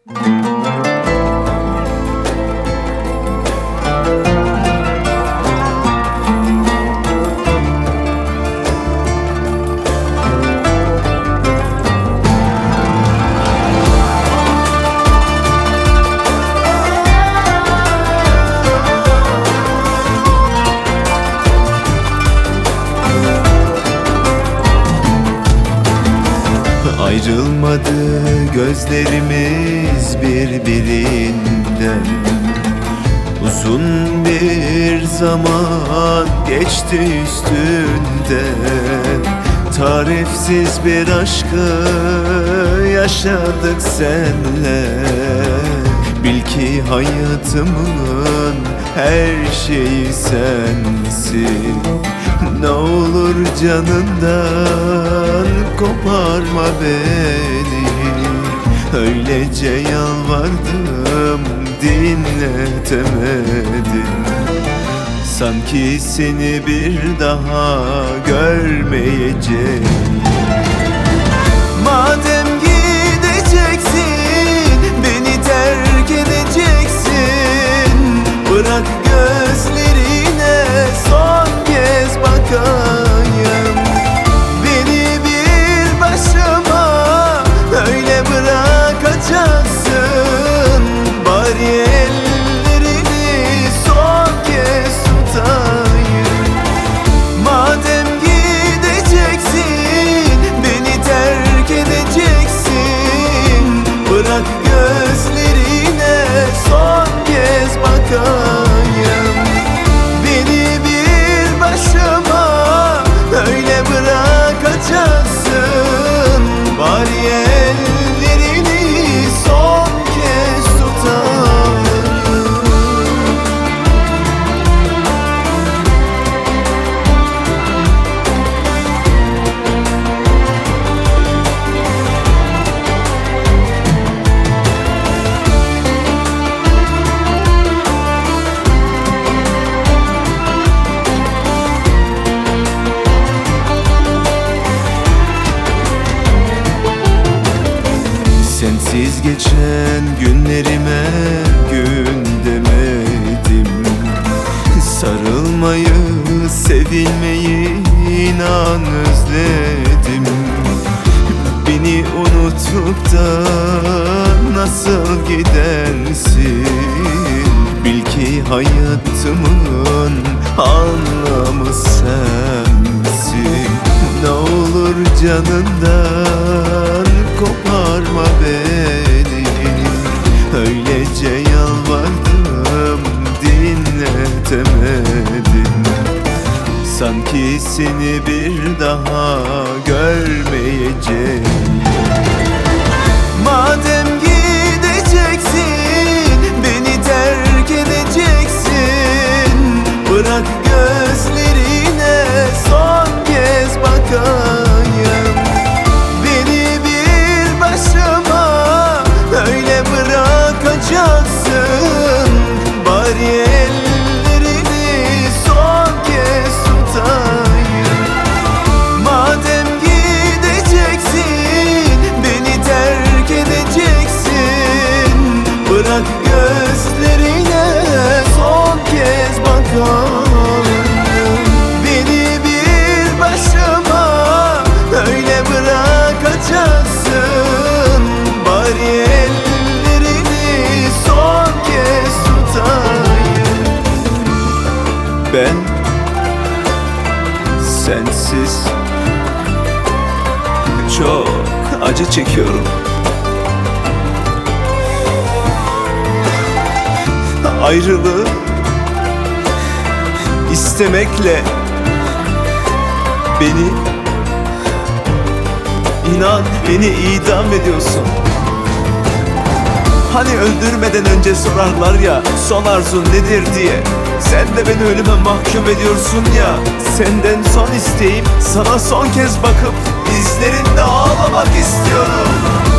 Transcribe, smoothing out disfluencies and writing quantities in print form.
Ayrılmadı gözlerimiz birbirinden. Uzun bir zaman geçti üstünden. Tarifsiz bir aşkı yaşadık senle. Bil ki hayatımın her şeyi sensin. Ne olur canından koparma beni. Öylece yalvardım, dinletemedim. Sanki seni bir daha görmeyeceğim. Madem gideceksin, beni terk edeceksin, bırak gözlerine son kez bakayım. Beni bir başıma öyle bırakacaksın, bari ellerini son kez tutayım. Madem gideceksin, beni terk edeceksin, bırak gözlerine son kez bakayım. Beni bir başıma öyle bırakacaksın, bari ellerini son kez tutayım. Sensiz geçen günlerime gün demedim. Sarılmayı, sevilmeyi inan özledim. Beni unutup da nasıl gidersin? Bil ki hayatımın anlamı sensin. Ne olur canından koparma beni. Öylece yalvardım, dinletemedim. Sanki seni bir daha görmeyeceğim. Madem gideceksin, beni terk edeceksin, bırak gözlerine son kez bakayım. Beni bir başıma öyle bırakacaksın, bari ellerini son kez tutayım. Madem gideceksin, beni terk edeceksin, bırak gözlerine son kez bakayım. Beni bir başıma öyle bırakacaksın, bari ellerini son kez tutayım. Ben sensiz çok acı çekiyorum. Ayrılığı istemekle beni, inan beni idam ediyorsun. Hani öldürmeden önce sorarlar ya son arzun nedir diye. Sen de beni ölüme mahkum ediyorsun ya. Senden son isteğim sana son kez bakıp izlerinde ağlamak istiyorum.